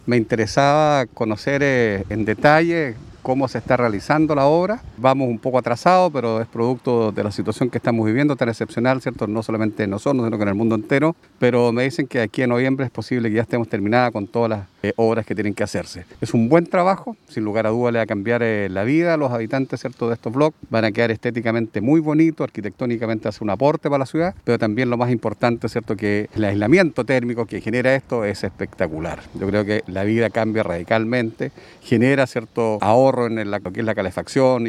Me interesaba conocer en detalle cómo se está realizando la obra. Vamos un poco atrasados, pero es producto de la situación que estamos viviendo, tan excepcional, ¿cierto? No solamente en nosotros, sino que en el mundo entero. Pero me dicen que aquí en noviembre es posible que ya estemos terminadas con todas las obras que tienen que hacerse. Es un buen trabajo, sin lugar a dudas le va a cambiar la vida a los habitantes, ¿cierto?, de estos bloques. Van a quedar estéticamente muy bonitos, arquitectónicamente hace un aporte para la ciudad, pero también lo más importante, ¿cierto?, que el aislamiento térmico que genera esto es espectacular. Yo creo que la vida cambia radicalmente, genera cierto ahorro en lo que es la calefacción.